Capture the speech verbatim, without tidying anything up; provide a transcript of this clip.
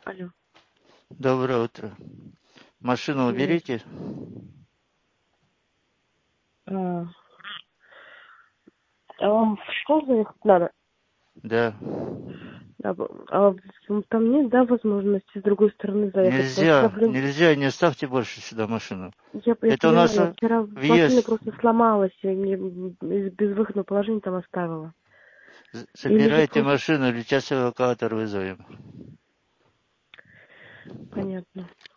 Алло. Доброе утро. Машину Привет. уберите. А, а вам в школу заехать надо? Да. Да, б- а в- там нет, да, возможности с другой стороны заехать? Просто я, Нельзя, блин, нельзя, не ставьте больше сюда машину. я, я Это у нас понимаю, я э, вчера машина въезд. просто сломалась, и мне из безвыходного положения там оставила. З- И мне сейчас Собирайте просто машину, или сейчас эвакуатор вызовем. понятно.